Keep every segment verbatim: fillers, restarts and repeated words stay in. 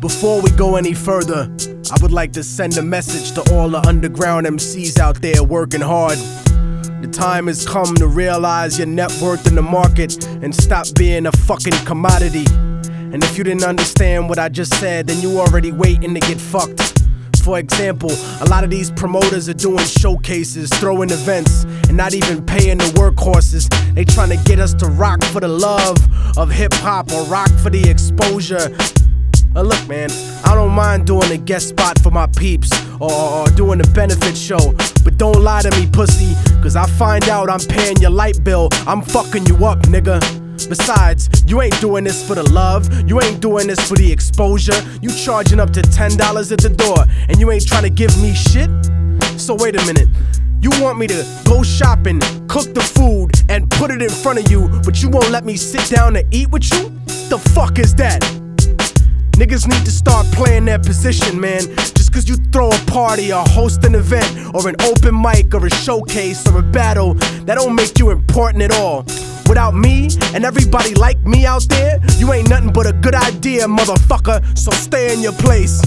Before we go any further, I would like to send a message to all the underground M Cs out there working hard. The time has come to realize your net worth in the market and stop being a fucking commodity. And if you didn't understand what I just said, then you already waiting to get fucked. For example, a lot of these promoters are doing showcases, throwing events, and not even paying the workhorses. They trying to get us to rock for the love of hip-hop or rock for the exposure. Uh, look, man, I don't mind doing a guest spot for my peeps or, or doing a benefit show, but don't lie to me, pussy, cause I find out I'm paying your light bill, I'm fucking you up, nigga. Besides, you ain't doing this for the love, you ain't doing this for the exposure. You charging up to ten dollars at the door, and you ain't trying to give me shit? So wait a minute, you want me to go shopping, cook the food, and put it in front of you, but you won't let me sit down to eat with you? The fuck is that? Niggas need to start playing their position, man. Just cause you throw a party or host an event or an open mic or a showcase or a battle, that don't make you important at all. Without me and everybody like me out there, you ain't nothing but a good idea, motherfucker, so stay in your place.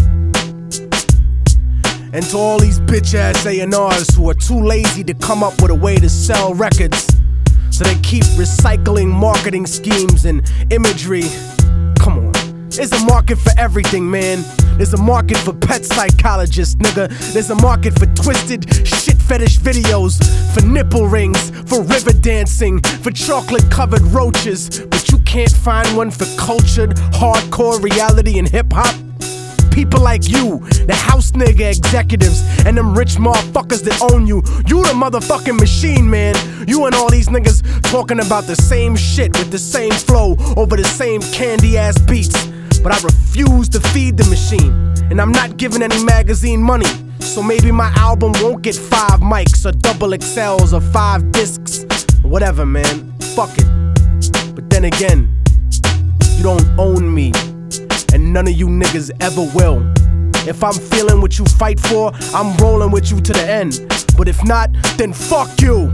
And to all these bitch-ass A and Rs who are too lazy to come up with a way to sell records, so they keep recycling marketing schemes and imagery. Come on. There's a market for everything, man. There's a market for pet psychologists, nigga. There's a market for twisted shit fetish videos, for nipple rings, for river dancing, for chocolate-covered roaches. But you can't find one for cultured, hardcore reality and hip-hop? People like you, the house nigga executives, and them rich motherfuckers that own you. You the motherfucking machine, man. You and all these niggas talking about the same shit with the same flow over the same candy-ass beats. But I refuse to feed the machine, and I'm not giving any magazine money. So maybe my album won't get five mics or double X Ls or five discs. Whatever, man. Fuck it. But then again, you don't own me, and none of you niggas ever will. If I'm feeling what you fight for, I'm rolling with you to the end. But if not, then fuck you.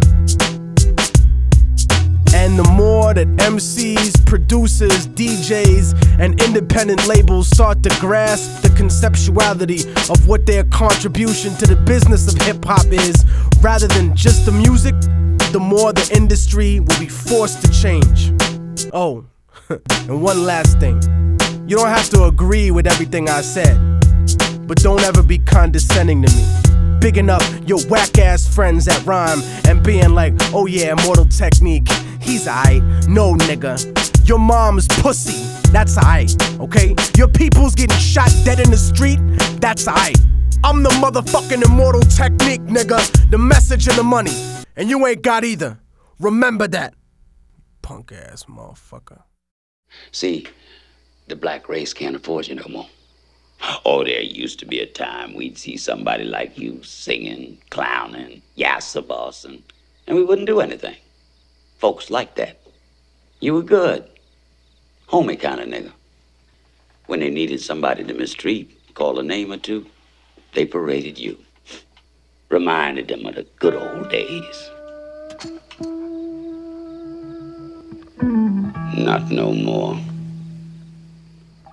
And the more that M Cs, producers, D Js, and independent labels start to grasp the conceptuality of what their contribution to the business of hip-hop is, rather than just the music, the more the industry will be forced to change. Oh, and one last thing. You don't have to agree with everything I said, but don't ever be condescending to me. Bigging up your whack-ass friends at Rhyme and being like, oh yeah, Immortal Technique, he's aight. No, nigga, your mom's pussy, that's aight, okay? Your people's getting shot dead in the street, that's aight. I'm the motherfucking Immortal Technique, nigga, the message and the money, and you ain't got either. Remember that, punk-ass motherfucker. See, the black race can't afford you no more. Oh, there used to be a time we'd see somebody like you singing, clowning, yassa bossing, and we wouldn't do anything. Folks like that. You were good. Homie kind of nigga. When they needed somebody to mistreat, call a name or two, they paraded you. Reminded them of the good old days. Not no more.